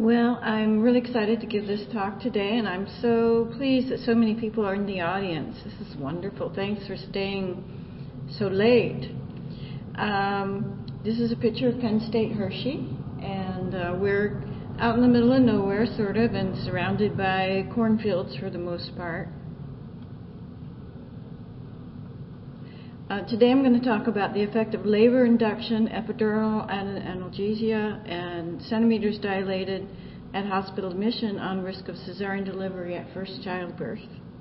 Well, I'm really excited to give this talk today, and I'm so pleased that so many people are in the audience. This is wonderful. Thanks for staying so late. This is a picture of Penn State Hershey, and we're out in the middle of nowhere, sort of, and surrounded by cornfields for the most part. Today I'm going to talk about the effect of labor induction, epidural analgesia, and centimeters dilated at hospital admission on risk of cesarean delivery at first childbirth.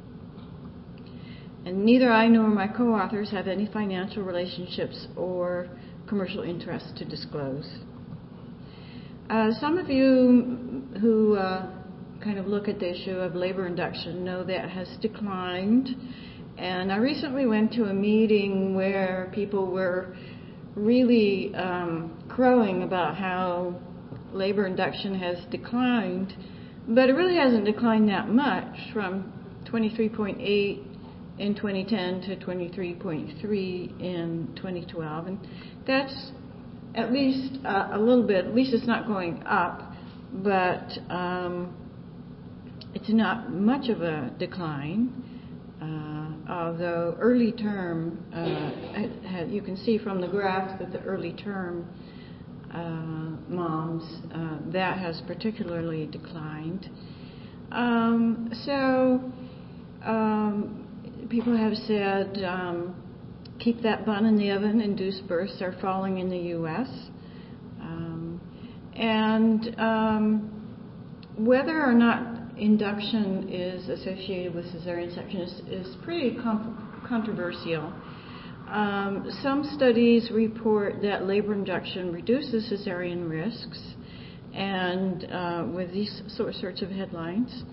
And neither I nor my co-authors have any financial relationships or commercial interests to disclose. Some of you who kind of look at the issue of labor induction know that it has declined. And I recently went to a meeting where people were really crowing about how labor induction has declined, but it really hasn't declined that much, from 23.8 in 2010 to 23.3 in 2012. And that's at least a little bit, at least it's not going up, but it's not much of a decline. Although early term, you can see from the graph that the early term moms, that has particularly declined. People have said, keep that bun in the oven, induced births are falling in the U.S. Whether or not induction is associated with cesarean section is pretty controversial. Some studies report that labor induction reduces cesarean risks, and with these sorts of headlines,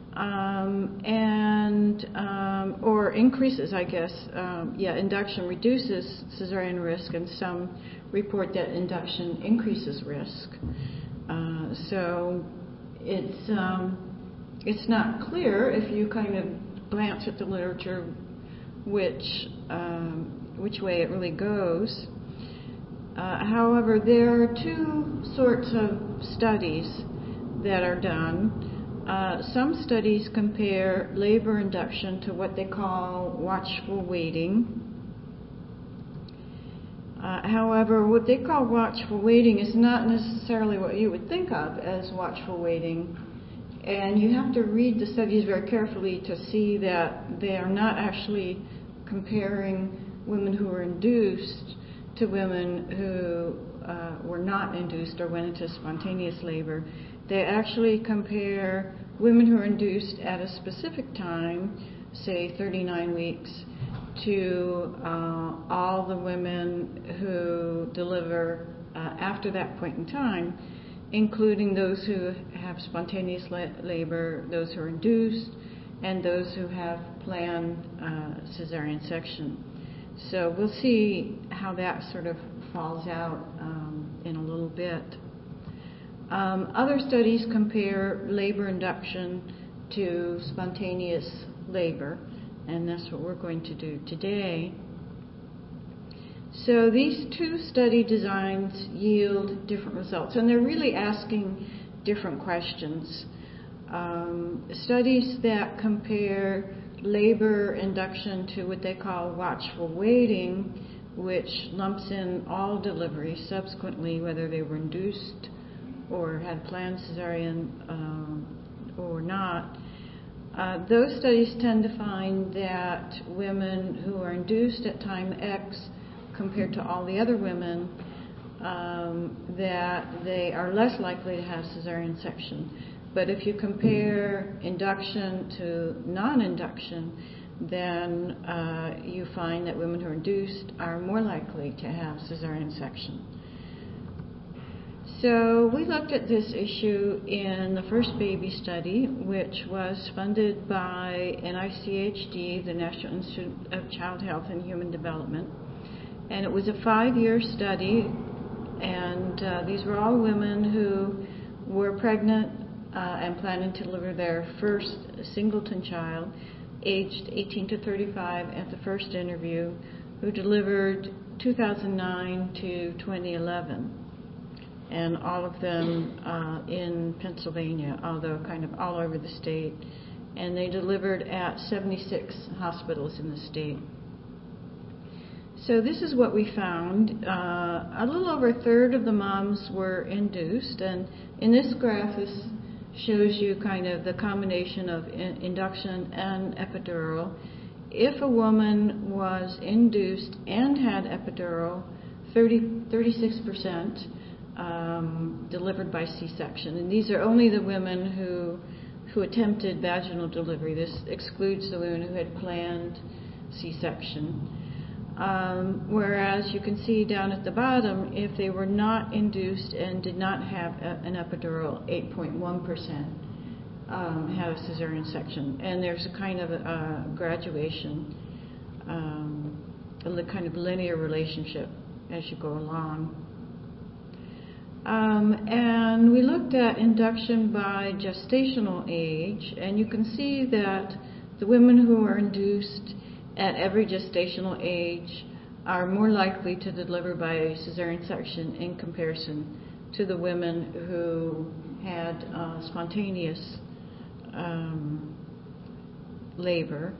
or increases, I guess. Induction reduces cesarean risk, and some report that induction increases risk. So it's not clear, if you kind of glance at the literature, which way it really goes. However, there are two sorts of studies that are done. Some studies compare labor induction to what they call watchful waiting. However, what they call watchful waiting is not necessarily what you would think of as watchful waiting. And you have to read the studies very carefully to see that they are not actually comparing women who were induced to women who were not induced or went into spontaneous labor. They actually compare women who are induced at a specific time, say 39 weeks, to all the women who deliver after that point in time, including those who have spontaneous labor, those who are induced, and those who have planned cesarean section. So we'll see how that sort of falls out in a little bit. Other studies compare labor induction to spontaneous labor, and that's what we're going to do today. So these two study designs yield different results, and they're really asking different questions. Studies that compare labor induction to what they call watchful waiting, which lumps in all deliveries subsequently, whether they were induced or had planned cesarean or not. Those studies tend to find that women who are induced at time X compared to all the other women, that they are less likely to have cesarean section. But if you compare induction to non-induction, then you find that women who are induced are more likely to have cesarean section. So we looked at this issue in the first baby study, which was funded by NICHD, the National Institute of Child Health and Human Development. And it was a 5-year study, and these were all women who were pregnant and planning to deliver their first singleton child, aged 18 to 35 at the first interview, who delivered 2009 to 2011. and all of them in Pennsylvania, although kind of all over the state. And they delivered at 76 hospitals in the state. So this is what we found. A little over a third of the moms were induced, and in this graph, this shows you kind of the combination of induction and epidural. If a woman was induced and had epidural, 36% delivered by C-section. And these are only the women who attempted vaginal delivery. This excludes the women who had planned C-section. Whereas you can see down at the bottom, if they were not induced and did not have an epidural, 8.1% had a cesarean section. And there's a kind of a graduation, a kind of linear relationship as you go along. And we looked at induction by gestational age, and you can see that the women who are induced at every gestational age are more likely to deliver by cesarean section in comparison to the women who had spontaneous labor.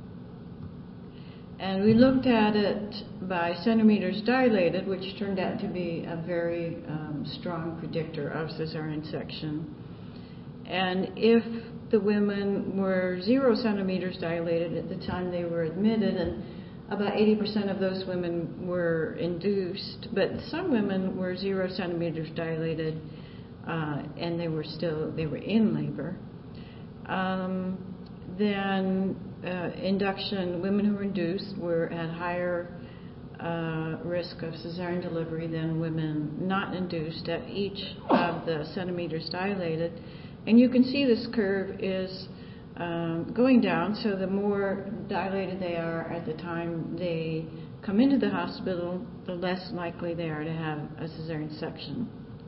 And we looked at it by centimeters dilated, which turned out to be a very strong predictor of cesarean section. And if the women were 0 centimeters dilated at the time they were admitted, and about 80% of those women were induced, but some women were 0 centimeters dilated and they were in labor. Then induction, women who were induced were at higher risk of cesarean delivery than women not induced at each of the centimeters dilated. And you can see this curve is going down, so the more dilated they are at the time they come into the hospital, the less likely they are to have a cesarean section.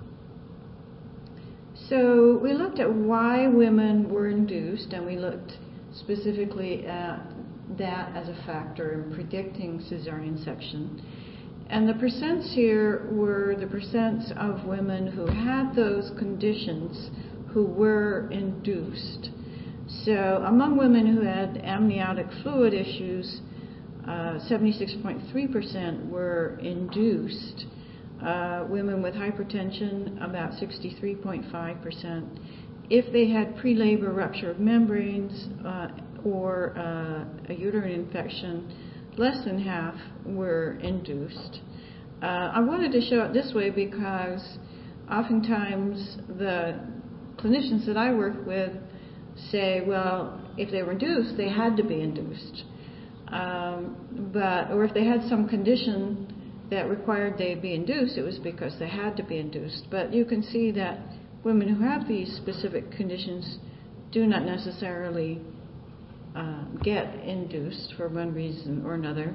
So we looked at why women were induced, and we looked specifically at that as a factor in predicting cesarean section. And the percents here were the percents of women who had those conditions who were induced. So among women who had amniotic fluid issues, 76.3% were induced. Women with hypertension, about 63.5%. If they had pre-labor rupture of membranes or a uterine infection, less than half were induced. I wanted to show it this way because oftentimes the clinicians that I work with say, well, if they were induced, they had to be induced. Or if they had some condition that required they be induced, it was because they had to be induced. But you can see that women who have these specific conditions do not necessarily get induced for one reason or another.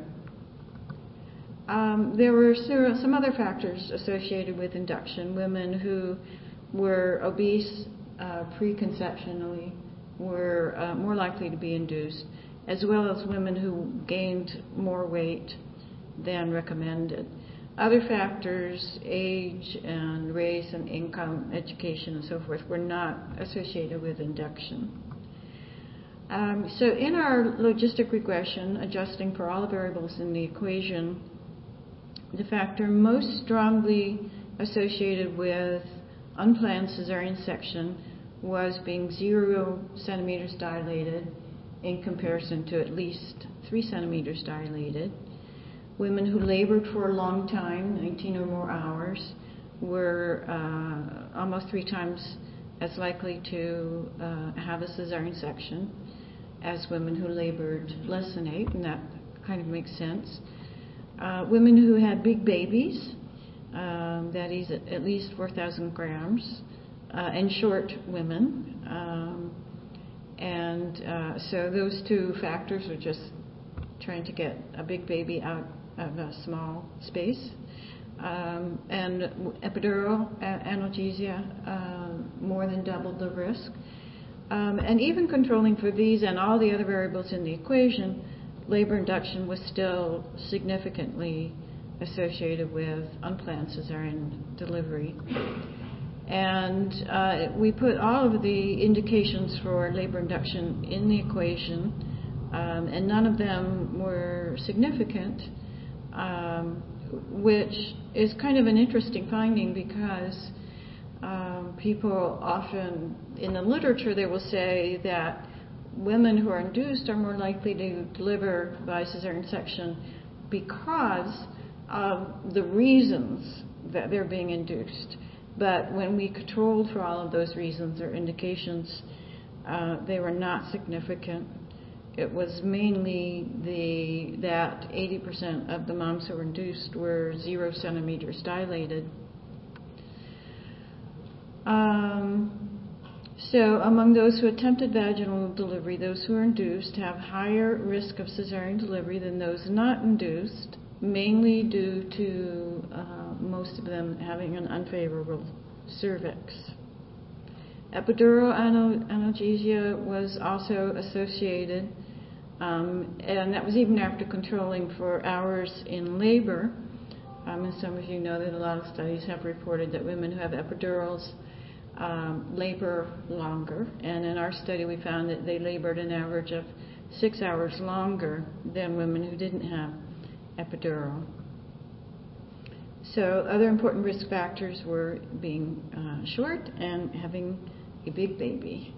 There were some other factors associated with induction. Women who were obese preconceptionally were more likely to be induced, as well as women who gained more weight than recommended. Other factors, age and race and income, education and so forth, were not associated with induction. So in our logistic regression, adjusting for all the variables in the equation, the factor most strongly associated with unplanned cesarean section was being 0 centimeters dilated in comparison to at least 3 centimeters dilated. Women who labored for a long time, 19 or more hours, were almost 3 times as likely to have a cesarean section as women who labored less than 8, and that kind of makes sense. Women who had big babies, that is at least 4,000 grams, and short women. So those 2 factors are just trying to get a big baby out of a small space. And epidural analgesia more than doubled the risk. And even controlling for these and all the other variables in the equation, labor induction was still significantly associated with unplanned cesarean delivery. And we put all of the indications for labor induction in the equation, and none of them were significant, which is kind of an interesting finding because people often, in the literature, they will say that women who are induced are more likely to deliver by cesarean section because of the reasons that they're being induced. But when we controlled for all of those reasons or indications, they were not significant. It was mainly that 80% of the moms who were induced were 0 centimeters dilated. So among those who attempted vaginal delivery, those who are induced have higher risk of cesarean delivery than those not induced, mainly due to most of them having an unfavorable cervix. Epidural analgesia was also associated, and that was even after controlling for hours in labor. And some of you know that a lot of studies have reported that women who have epidurals labor longer, and in our study we found that they labored an average of 6 hours longer than women who didn't have epidural. So other important risk factors were being short and having a big baby.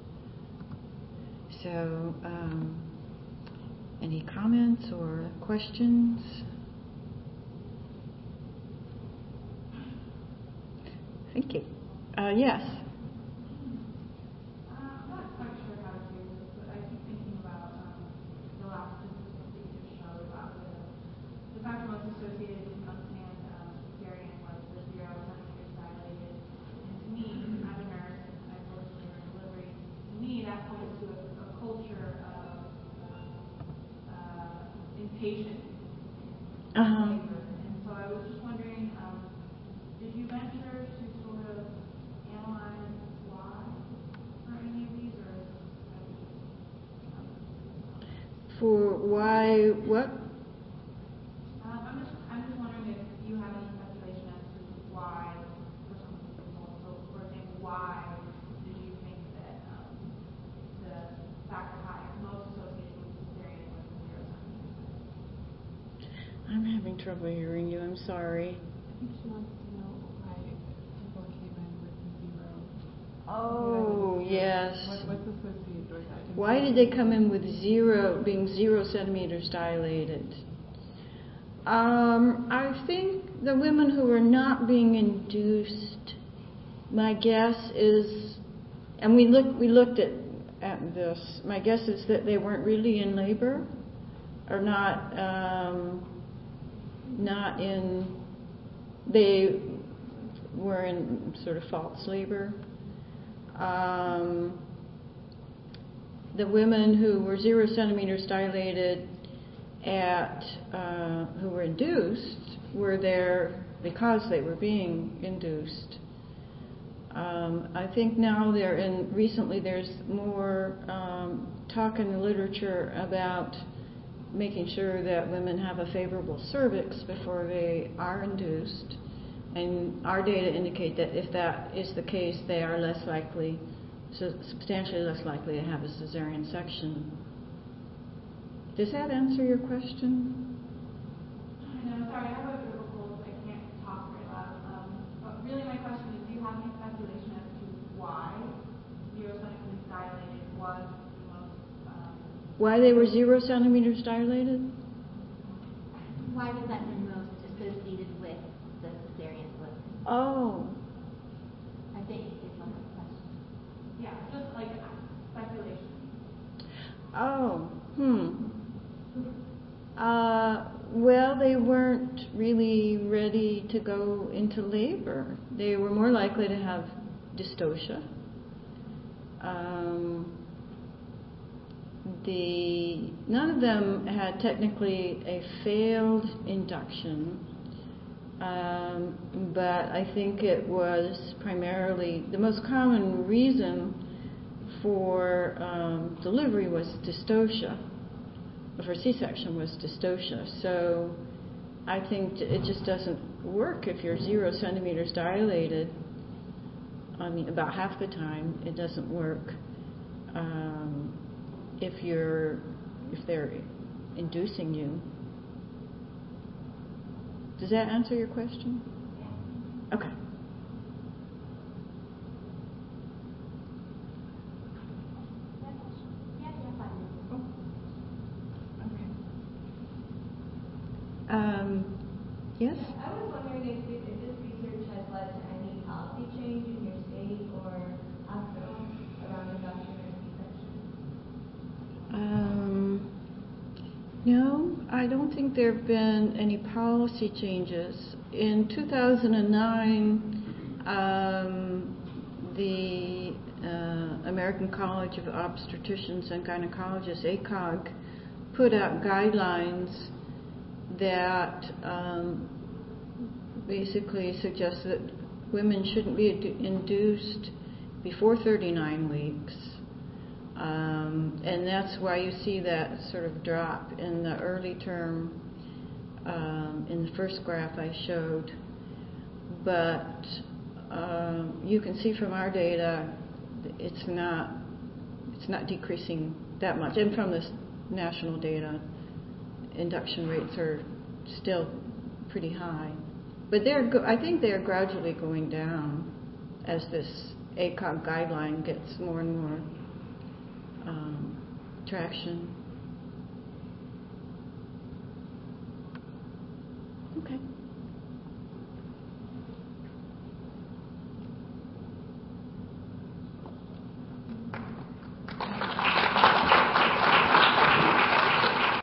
So any comments or questions? Thank you. Yes. I'm not quite sure how to do this, but I keep thinking about the last statistic that you just showed about the fact that most associated with unplanned cesarean was the 0 centimeters dilated. And to me, I'm a nurse and I've worked in delivery. To me, that points to a culture of impatience. And so I was just wondering, did you venture to sort of analyze why for any of these, or For why what? I'm just wondering if you have any speculation as to why, for some of these results. So, for example, why did you think that the factor high most associated with cesarean was 0 centimeters? I'm having trouble hearing you. I'm sorry. I think she wants to know why people came in with 0. Oh, yes. What's associated with that? Why did they come in with 0, being 0 centimeters dilated? I think the women who were not being induced, my guess is, and we looked at this, my guess is that they weren't really in labor, or they were in sort of false labor. The women who were 0 centimeters dilated who were induced were there because they were being induced. I think now recently there's more talk in the literature about making sure that women have a favorable cervix before they are induced. And our data indicate that if that is the case, they are substantially less likely to have a cesarean section. Does that answer your question? No, sorry, I have a verbal, I can't talk very loud. But really my question is, do you have any speculation as to why 0 centimeters dilated was the most... Why they were 0 centimeters dilated? Why was that the most associated with the cesarean delivery? Oh. I think it's one of the questions. Yeah, just like speculation. Oh. Well, they weren't really ready to go into labor. They were more likely to have dystocia. None of them had technically a failed induction, but I think it was primarily the most common reason for delivery was dystocia. For C-section was dystocia. So I think it just doesn't work if you're 0 centimeters dilated. I mean, about half the time it doesn't work. If they're inducing you. Does that answer your question? Okay. Yes? I was wondering if this research has led to any policy change in your state or hospital around induction or C-section? No, I don't think there have been any policy changes. In 2009, the American College of Obstetricians and Gynecologists, ACOG, put out guidelines that basically suggest that women shouldn't be induced before 39 weeks. And that's why you see that sort of drop in the early term in the first graph I showed. But you can see from our data it's not decreasing that much. And from this national data, induction rates are still pretty high. But I think they're gradually going down as this ACOG guideline gets more and more traction. Okay.